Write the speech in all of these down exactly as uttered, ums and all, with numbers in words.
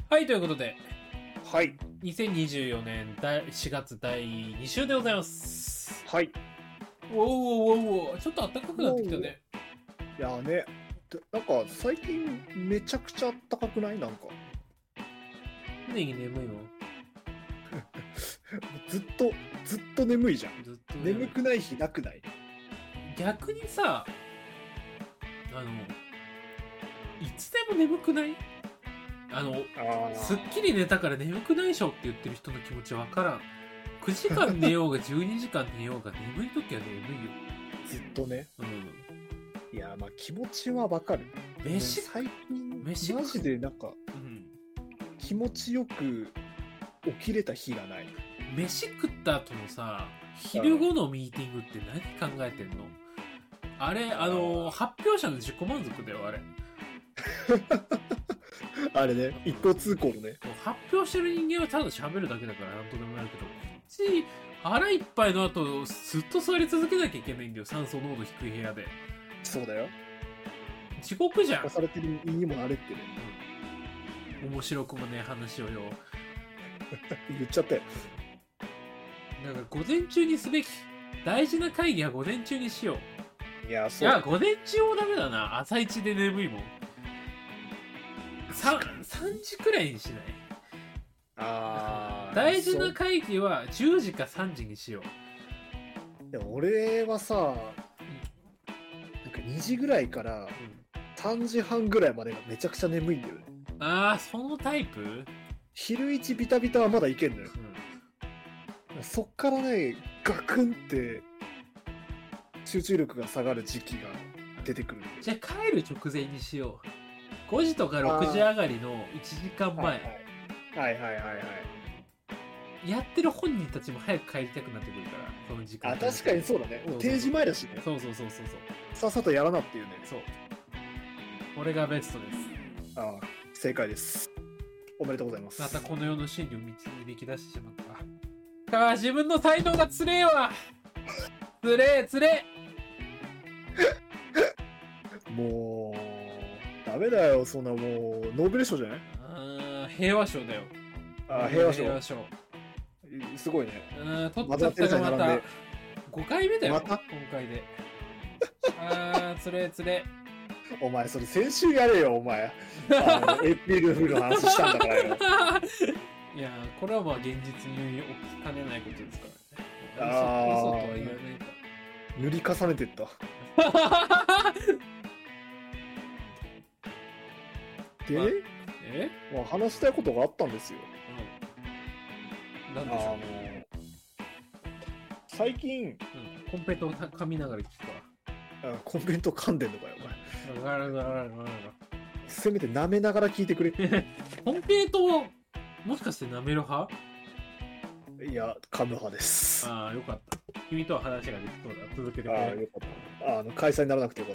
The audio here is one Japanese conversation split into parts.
はい、ということで、 はい。 にせんにじゅうよねんしがつだいに週でございます。 はい。 おーおーおーおーちょっと暖かくなってきたね。 いやーね、なんか最近めちゃくちゃ暖かくない？なんか常に眠いのずっとずっと眠いじゃん。 ずっと眠くない日なくない？ 逆にさ、あのいつでも眠くない？あのあすっきり寝たから眠くないでしょって言ってる人の気持ちわからん。くじかん寝ようがじゅうにじかん寝ようが眠い時は眠いよ。 ずっとね。 うん。 いやーまあ気持ちはわかる。 飯最近飯マジでなんかうん気持ちよく起きれた日がない。 飯食った後のさ、昼後のミーティングって何考えてんの？あれ、あの発表者の自己満足だよ、あれ。 あれね、一方通行のね。 発表してる人間はただ喋るだけだからなんとでもなるけど、こっち腹いっぱいの後ずっと座り続けなきゃいけないんだよ、酸素濃度低い部屋で。 そうだよ。 地獄じゃん。 押されてる身にもなれってね。 うん、面白くもねえ話をよ。 言っちゃったよ。 だから午前中にすべき。大事な会議は午前中にしよう。 いや、そう。 いや、午前中もダメだな。朝一で眠いもん。さん, さんじくらいにしない？ あー大事な会議はじゅうじかさんじにしよう。 でも俺はさ、なんかにじぐらいからさんじはんぐらいまでがめちゃくちゃ眠いんだよね。 ああ、そのタイプ？ 昼一ビタビタはまだいけんのよ。 うん、 そっからね、ガクンって集中力が下がる時期が出てくる。 じゃあ帰る直前にしよう。ごじとかろくじ上がりのいちじかんまえ。 はいはいはいはいはい。 やってる本人たちも早く帰りたくなってくるから、その時間。 あ、確かにそうだね。もう定時前だしね。 そうそうそうそうそう。 さっさとやらなっていうね。 そう。これがベストです。 ああ、正解です。おめでとうございます。 またこの世の真理を導き出してしまった。ああ、自分の才能がつれえわ。つれえつれえ。もう。ダメだよ、そんなもうノーベル賞じゃない？ あー、平和賞だよ。 あ、平和賞。 平和賞。 すごいね。 うん、取っちゃったがまたごかいめだよ、 また今回で。あー、つれつれ。 お前それ先週やれよ、お前。あのエイプリルフールの話したんだからよ。 いやー、これはまあ現実に起きかねないことですからね。 あー、 嘘とは言わないか。 塗り重ねてった。で、 えまあ、話したいことがあったんですよ。 うん、なんでしょう。 あの最近、うん、 コンペイト噛みながら聞くわ。コンペイト噛んでんのかよ、お前。せめて舐めながら聞いてくれ。 コンペイトもしかして舐める派？ いや、噛む派です。 ああ、よかった。君とは話ができそうだ。続けてくれ。 ああ、よかった。あの、開催にならなくてよかった。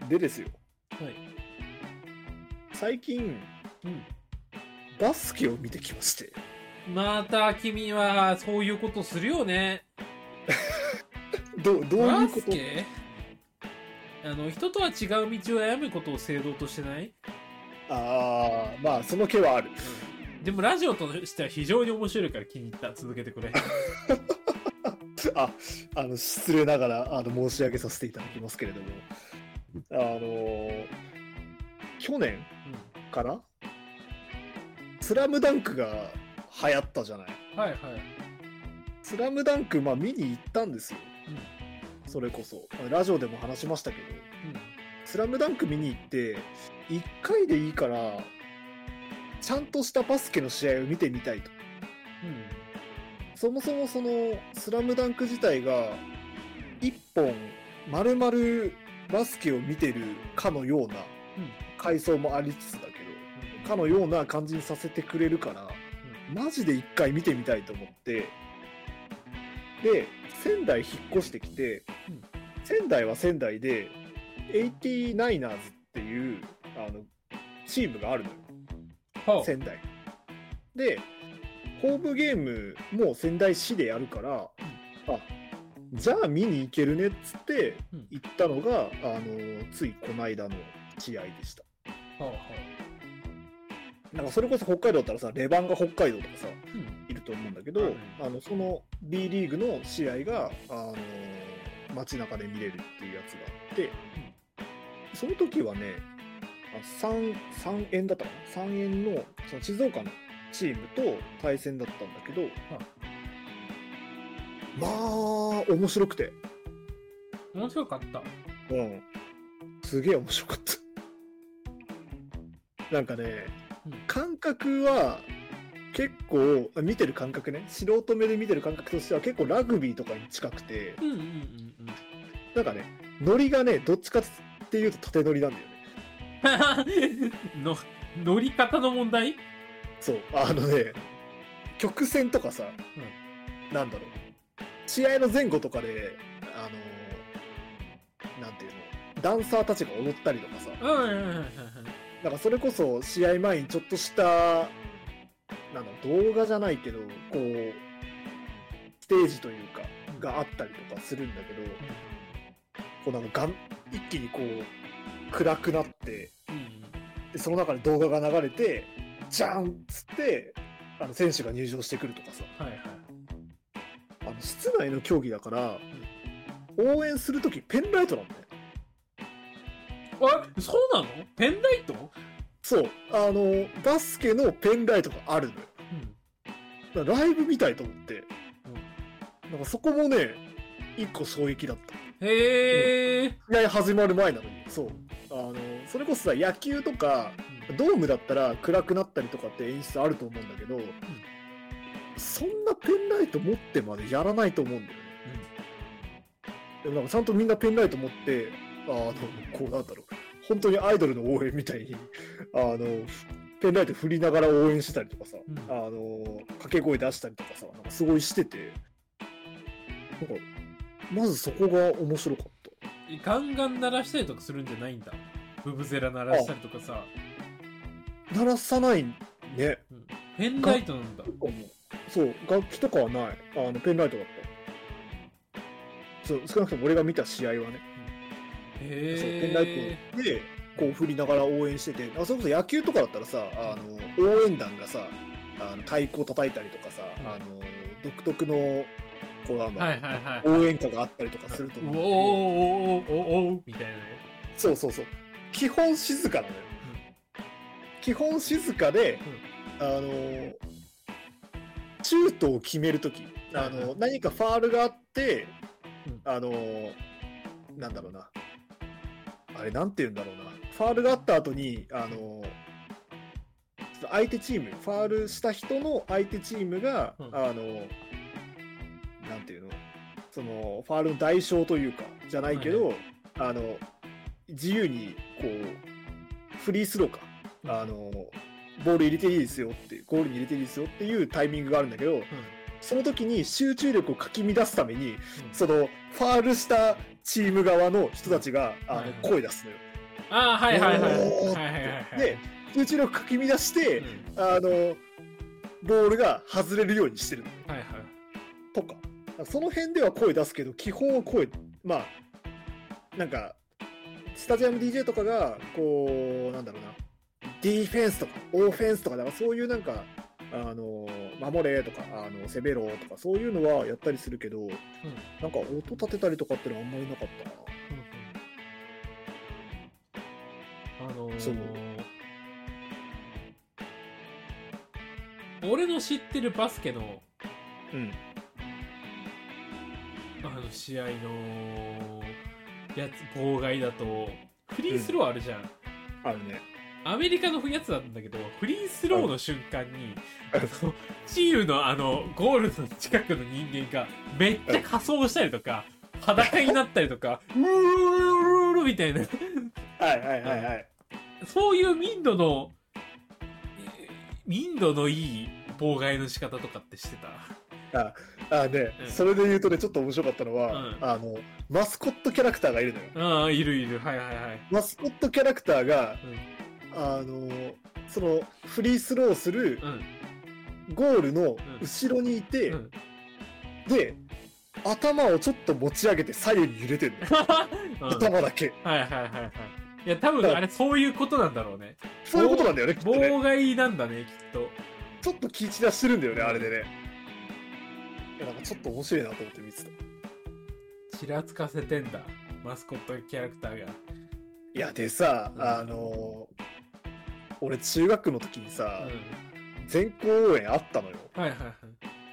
でですよ。 はい、 最近、うん、バスケを見てきまして。 また君はそういうことするよね。 ど, どういうこと？ バスケ？あの人とは違う道を歩むことを正道としてない？ ああ、まあその気はある、 うん、でもラジオとしては非常に面白いから気に入った。続けてくれ。 あ、あの失礼ながらあの申し上げさせていただきますけれども、あのー、去年から、うん、スラムダンクが流行ったじゃない。 はいはい。 スラムダンク、まあ見に行ったんですよ、うん、それこそラジオでも話しましたけど、うん、スラムダンク見に行っていっかいでいいからちゃんとしたバスケの試合を見てみたいと、うん、そもそもそのスラムダンク自体がいっぽん丸々バスケを見てるかのような階層もありつつだけど、うん、かのような感じにさせてくれるから、うん、マジでいっかい見てみたいと思って、で仙台引っ越してきて、うん、仙台は仙台でエイティナイナーズっていうあのチームがあるのよ、はあ、仙台でホームゲームも仙台市でやるから、うん、あじゃあ見に行けるねっつって行ったのが、うん、あのついこの間の試合でした、はあはなんかそれこそ北海道だったらさ、レバンガ北海道とかさ、 うん、 いると思うんだけど、 はいあのその B リーグの試合が、あのー街中で見れるっていうやつがあって、その時はね、あ 3, 3円だったかな、さんえんのその静岡のチームと対戦だったんだけど、まあ面白くて、 面白かった。 うん、すげえ面白かった。なんかね、 うん、 感覚は結構見てる感覚ね、素人目で見てる感覚としては結構ラグビーとかに近くて、 うんうんうんうん、 なんかね、ノリがね、どっちかっていうと縦ノリなんだよね。 の乗り方の問題？ そう、あのね、曲線とかさ、うん、なんだろう、試合の前後とかで、あのなんていうの、ダンサーたちが踊ったりとかさ、 うんうんうんうん、 なんかそれこそ試合前にちょっとしたなんだ動画じゃないけど、こうステージというかがあったりとかするんだけど、こうなんかがん一気にこう暗くなって、うん、でその中で動画が流れてジャンっつってあの選手が入場してくるとかさ、はいはい、あの室内の競技だから、うん、応援するときペンライトなんだよ。 あ、そうなの？ペンライト？ そう、あのバスケのペンライトがあるのよ、うん、だからライブみたいと思って、うん、なんかそこもね一個衝撃だった。 へえ。 試合始まる前なのに、そう、あのそれこそさ、野球とか、うん、ドームだったら暗くなったりとかって演出あると思うんだけど、うん、そんなペンライト持ってまでやらないと思うんだよね、うん、でもなんかちゃんとみんなペンライト持って、あのこうなんだろう、本当にアイドルの応援みたいにあのペンライト振りながら応援してたりとかさ、うん、あの掛け声出したりとかさ、なんかすごいしてて、なんかまずそこが面白かった。 ガンガン鳴らしたりとかするんじゃないんだ。ブブゼラ鳴らしたりとかさ。 鳴らさないね、うん、 ペンライトなんだ。 そう、楽器とかはない、あのペンライトだった。そう、少なくとも俺が見た試合はね、うん、へそうペンライトでこう振りながら応援してて、あそれこそ野球とかだったらさ、あの応援団がさ、あの太鼓を叩いたりとかさ、うん、あの独特のこうなんだ、はいはいはい、応援歌があったりとかすると思う。おーおーおーおーみたいなね。そうそうそう。基本静かなのよ。うん、基本静かで、うん、あのシュートを決めるとき、あの何かファールがあって、うん、あのなんだろうな、あれなんて言うんだろうな、ファールがあった後にあの相手チーム、ファールした人の相手チームが、うん、あのなんていうの、そのファールの代償というかじゃないけど、はい、あの自由にこうフリースローか、うん、あのボール入れていいですよって、ゴールに入れていいですよっていうタイミングがあるんだけど、うん、その時に集中力をかき乱すために、うん、そのファールしたチーム側の人たちが、うん、あの声出すのよ。 ああ、はいはいはい。 で集中力かき乱して、うん、あのボールが外れるようにしてるの、はいはい、とか。その辺では声出すけど、基本は声、まあなんかスタジアム ディージェー とかがこうなんだろうな、ディフェンスとかオフェンスとか、だからそういうなんかあの守れとかあの攻めろとかそういうのはやったりするけど、うん、なんか音立てたりとかってのはあんまりなかったな。 うんうん、あのー、そう俺の知ってるバスケの、うん、あの試合のやつ妨害だとフリースローあるじゃん、うん、 あるね。 アメリカのやつなんだけど、フリースローの瞬間にあのチームのあのゴールの近くの人間がめっちゃ仮装したりとか裸になったりとかうーみたいなはいはいはいはい、 そういう民度の民度のいい妨害の仕方とかってしてた？ ああね、うん、それで言うとね、ちょっと面白かったのは、うん、あのマスコットキャラクターがいるのよ。 ああ、いるいる、はいはいはい。 マスコットキャラクターが、うん、あのそのフリースローするゴールの後ろにいて、うんうん、で頭をちょっと持ち上げて左右に揺れてるの、うん、頭だけ。 はいはいはいはい。 いや多分あれそういうことなんだろうね。 そういうことなんだよね、きっとね。 妨害なんだね、きっと。 ちょっと気散らしてるんだよね、あれでね。いや、なんかちょっと面白いなと思って見てた。 ちらつかせてんだ、マスコットキャラクターが。 いや、でさ、 うん、 あのー、俺中学の時にさ、 うん、 全校応援あったのよ。 はいはいはい。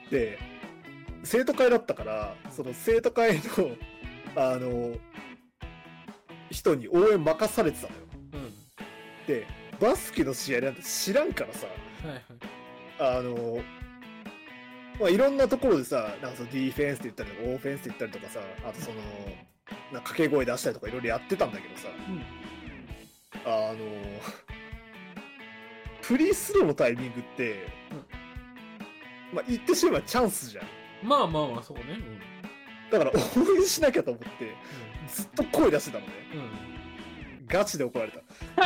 で、生徒会だったから、その生徒会の、あのー、人に応援任されてたのよ。 うん、 で、バスケの試合なんて知らんからさ、 はいはい、 あのー、まあ、いろんなところでさ、なんかそのディフェンスって言ったりとか、オフェンスって言ったりとかさ、あとその、なんか掛け声出したりとかいろいろやってたんだけどさ、うん、あのー、フリースローのタイミングって、うん、まあ言ってしまえばチャンスじゃん。 まあまあまあそうね、うん、 だから応援しなきゃと思って、うん、ずっと声出してたのね、うん、ガチで怒られた。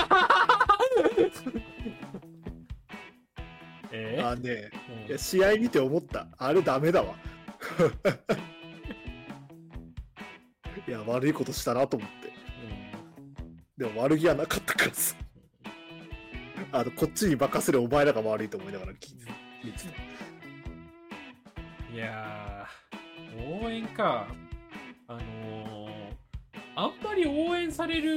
えー、あのね、うん、いや試合見て思った。あれダメだわ。いや悪いことしたなと思って、うん、でも悪気はなかったからさ。あのこっちに任せるお前らが悪いと思いながら聞いてた。 いやー、応援か。あのー、あんまり応援され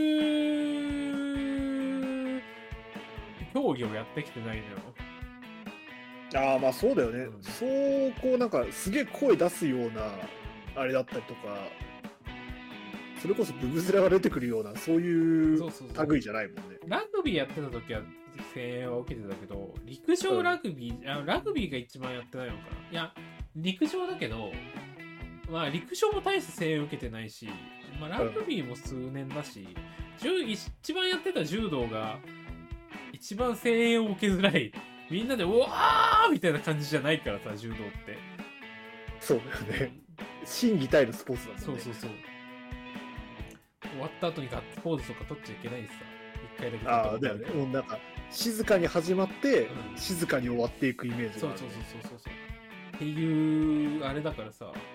る競技をやってきてないのよ。 ああ、まあそうだよね、うん、そうこうなんかすげえ声出すようなあれだったりとか、それこそブブゼラが出てくるようなそういう類じゃないもんね。そうそうそう、 ラグビーやってた時は声援は受けてたけど、陸上ラグビー、うん、あのラグビーが一番やってないのかな。いや陸上だけど、まあ陸上も大して声援受けてないし、まあ、ラグビーも数年だし、うん、一番やってた柔道が一番声援を受けづらい。みんなでうわーみたいな感じじゃないからさ、柔道って。 そうだよね。心技体のスポーツだもんね。 そうそうそう。終わった後にガッツポーズとか取っちゃいけないしさ。一回だけ。 ああ、だよね。もうなんか静かに始まって、うん、静かに終わっていくイメージがある、ね。 そうそうそうそうそう。っていうあれだからさ、なんか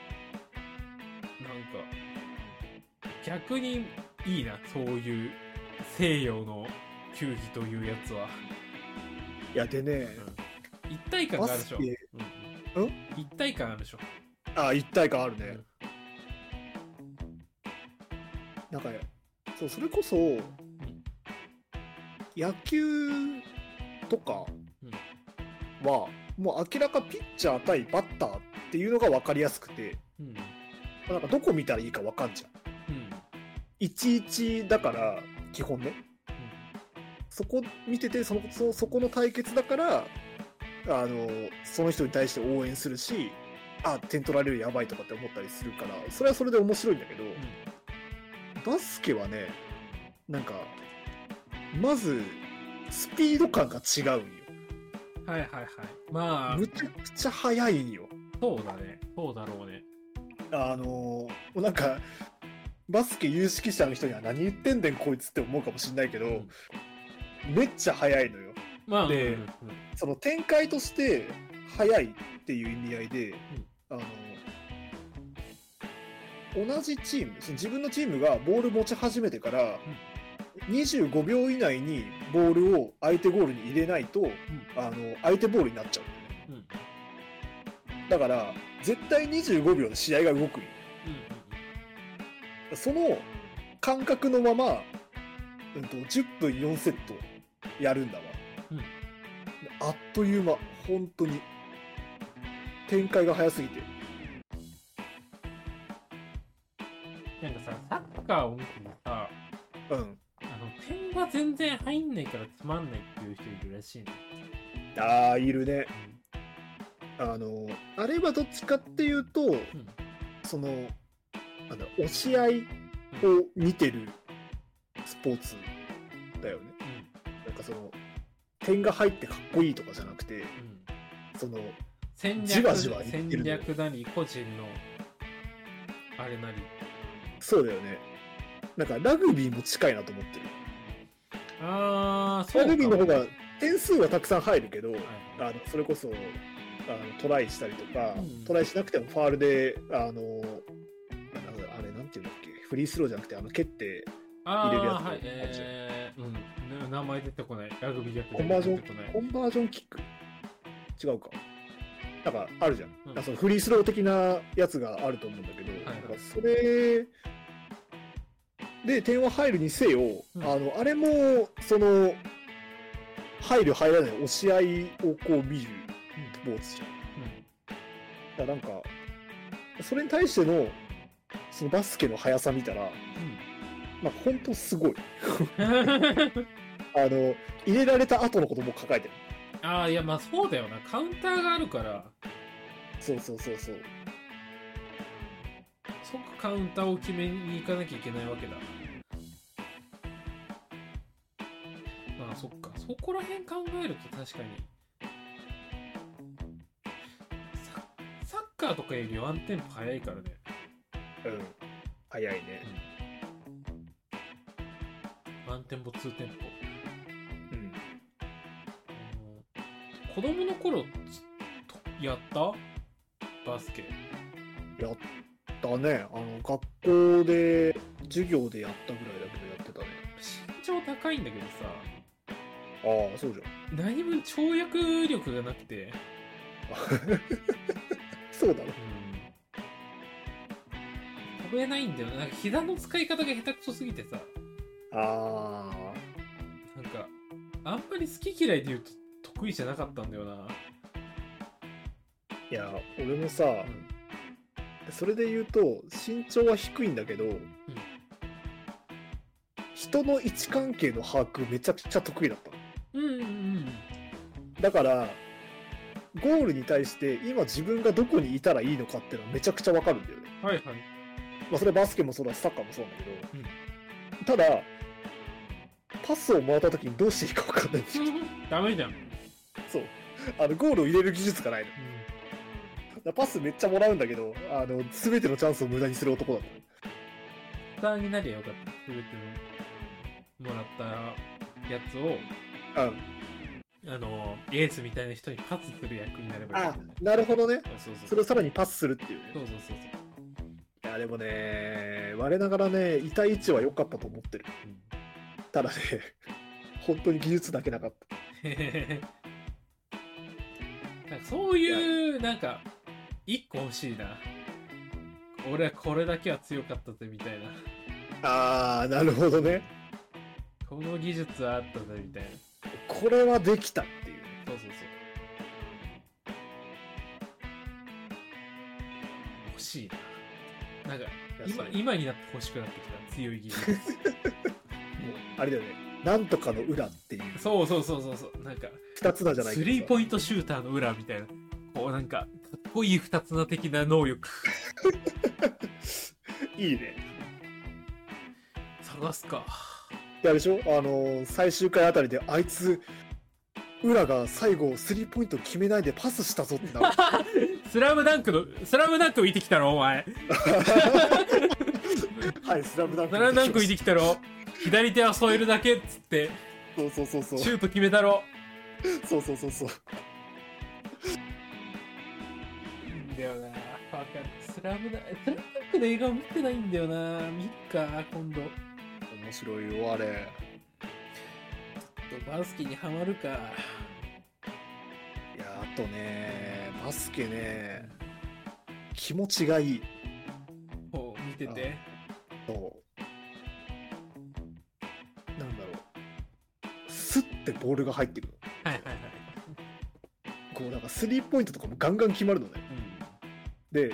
逆にいいな、そういう西洋の球技というやつは。 いやでね、 うん、一体感があるでしょ。うんうん、一体感あるでしょ。 ああ、一体感あるね。うん、なんかそうそれこそ、うん、野球とかは、うん、もう明らかピッチャー対バッターっていうのが分かりやすくて、うん、なんかどこ見たらいいか分かんじゃん。うん、いちいちだから基本ね。そこ見てて そ, の そ, そこの対決だからあのその人に対して応援するし、あ点取られるやばいとかって思ったりするから、それはそれで面白いんだけど、うん、バスケはね、なんかまずスピード感が違うんよ。 はいはいはい。まあむちゃくちゃ速いんよ。 そうだね、そうだろうね。 あのなんかバスケ有識者の人には何言ってんねんこいつって思うかもしんないけど、うん、めっちゃ速いのよ。まあ、で、うんうん、その展開として速いっていう意味合いで、うん、あの同じチーム、その自分のチームがボール持ち始めてから、うん、にじゅうごびょう以内にボールを相手ゴールに入れないと、うん、あの相手ボールになっちゃう、うん、だから絶対にじゅうごびょうで試合が動くんよ、うん、その感覚のまま、うん、とじゅっぷんよんセットやるんだわ、うん、あっという間、本当に展開が早すぎて。 なんかさ、サッカーを見てもさ、うん、あの点が全然入んないからつまんないっていう人いるらしいね。 ああ、いるね、うん、あのあれはどっちかっていうと、うん、そのあの押し合いを見てるスポーツだよね、うん、なんかその点が入ってかっこいいとかじゃなくて、うん、その戦略じわじわ戦略なり個人のあれなり。 そうだよね。なんかラグビーも近いなと思ってる。 ああ、そうか。 ラグビーの方が点数はたくさん入るけど、はい、あのそれこそあのトライしたりとか、うん、トライしなくてもファールであのあれなんていうんだっけ、フリースローじゃなくてあの蹴って入れるやつあーはいえー、うん名前出てこない。ラグビーやってコンバージョン出てこない。 コンバージョンキック違うか。なんかあるじゃん、 うんなんかそのフリースロー的なやつがあると思うんだけど、 はいなんかそれで点は入るにせよ、 うんあのあれもその入る入らない押し合いをこう見るスポーツじゃん。だからなんかそれに対してのそのバスケの速さ見たら、まあ本当すごいうんうんあの入れられた後のことも考えてる。 ああいやまあそうだよな。カウンターがあるからそうそうそうそう。 即カウンターを決めに行かなきゃいけないわけだ。まあそっか、そこら辺考えると確かにササッカーとかよりワンテンポ早いからね。 うん早いね。 ワンテンポツーテンポ。 うん子供の頃やったバスケ。 やったね。あの学校で授業でやったぐらいだけどやってたね。 身長高いんだけどさ、 ああそうじゃん。 何も跳躍力がなくて、 そうだろ。 飛べないんだよね。なんか膝の使い方が下手くそすぎてさ、 あなんかあんまり好き嫌いで言うと得意じゃなかったんだよな。 あいや俺もさ、 うんそれで言うと身長は低いんだけど、人の位置関係の把握めちゃくちゃ得意だったの。 うんうんうんだからゴールに対して今自分がどこにいたらいいのかっていうのはめちゃくちゃわかるんだよね。 はいはい。 まあそれバスケもそうだしサッカーもそうなんだけど、 うんただパスをもらった時にどうしていいか分かんないんですよ。 ダメじゃん。 そうあのゴールを入れる技術がないの。だからパスめっちゃもらうんだけど、あの全てのチャンスを無駄にする男だった。 負担になりゃよかった。すべてのもらったやつをうんあのエースみたいな人にパスする役になればいいあんだよね。 なるほどね。 そうそうそれをさらにパスするっていうね。 そうそうそういやでもね我ながらねいた位置は良かったと思ってる。 そう、 ただね本当に技術だけなかった。 うん、なんかそういうなんか一個欲しいな。俺はこれだけは強かったぜみたいな。 ああなるほどね。 この技術はあったぜみたいな。 これはできたっていう。 そうそうそう。欲しいな。なんか今今になって欲しくなってきた強い技術。 もうあれだよね。なんとかの裏っていうそうそうそうそうそう。なんか二つなんじゃないかスリーポイントシューターの裏みたいな。こうなんかかっこいい二つ名的な能力。 いいね。 探すか。 いやでしょあの最終回あたりであいつ裏が最後スリーポイント決めないでパスしたぞってなる。 スラムダンクのスラムダンク見てきたろお前。 はいスラムダンクスラムダンク見てきたろ。左手は添えるだけっつってそうそうそうそうシュート決めたろ。 そうそうそうそういいんだよな。わかる。スラムダンクスラムダンクの映画見てないんだよな。見っか今度。 面白いよあれ。 バスケにハマるか。 いやあとねバスケね気持ちがいい。 ほう見てて。 そうなんだろうスッてボールが入ってくる。 はいはいはい。 こうなんかスリーポイントとかもガンガン決まるのね。で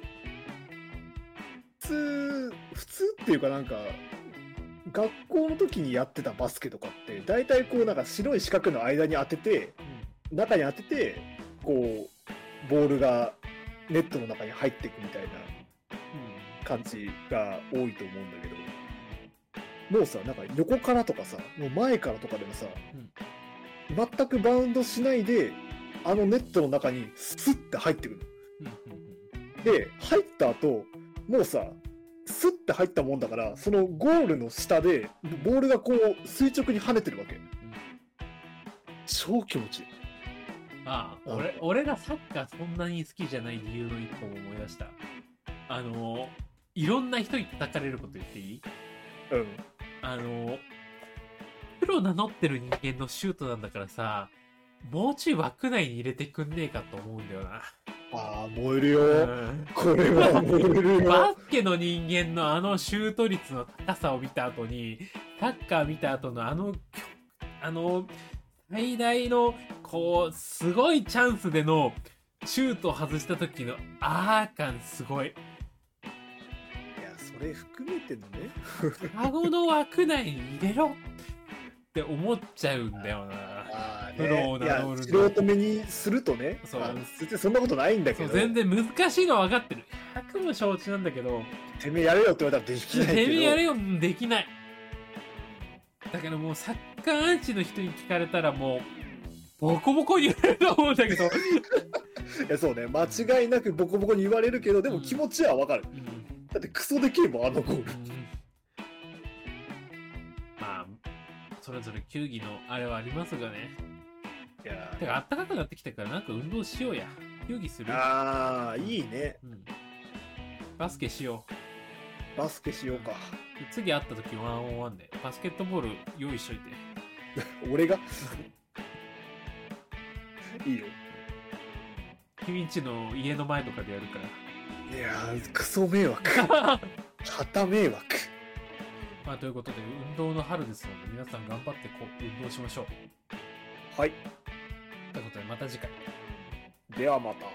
普通普通っていうかなんか学校の時にやってたバスケとかって大体こうなんか白い四角の間に当てて中に当ててこうボールがネットの中に入っていくみたいな感じが多いと思うんだけど、もうさなんか横からとかさもう前からとかでもさ、うん、全くバウンドしないであのネットの中にスッて入ってくるの、うん、で入った後もうさスッて入ったもんだからそのゴールの下でボールがこう垂直に跳ねてるわけ、うん、超気持ちいい。 ああ、俺俺がサッカーそんなに好きじゃない理由の一個も思い出した。あのいろんな人に叩かれること言っていい？ うん。 あのプロ名乗ってる人間のシュートなんだからさ、もうちょい枠内に入れてくんねえかと思うんだよな。 ああ、燃えるよ、 うん、 これは燃えるよ。 バスケの人間のあのシュート率の高さを見た後に、サッカー見た後のあのあの最大のこうすごいチャンスでのシュートを外した時のあー感すごい。 いや、それ含めてのね、 カゴの枠内に入れろって思っちゃうんだよな。 あー、ね、 プロを名乗るの。 素人目にするとね、 そう、 全然そんなことないんだけど、 全然難しいのは分かってる。ひゃくも承知なんだけど、 てめえやれよって言われたらできないけど、 てめえやれよ、できない。だからもうサッカーアンチの人に聞かれたらもうボコボコに言われると思うんだけど。 いや、そうね、間違いなくボコボコに言われるけど、でも気持ちはわかる、 うん、 だってクソでけえもん、あのゴール、うん、 まあそれぞれ球技のあれはありますがね。 いやてか暖かくなってきたからなんか運動しようや。球技する。 ああ、いいね、 うん、バスケしよう。バスケしようか。 次会った時ワンオンワンでバスケットボール用意しといて。 俺がいいよ。 君んちの家の前とかでやるから。 いやー、クソ迷惑。旗迷惑。 まあということで運動の春ですので皆さん頑張ってこう運動しましょう。 はい。 ということでまた次回。 ではまた。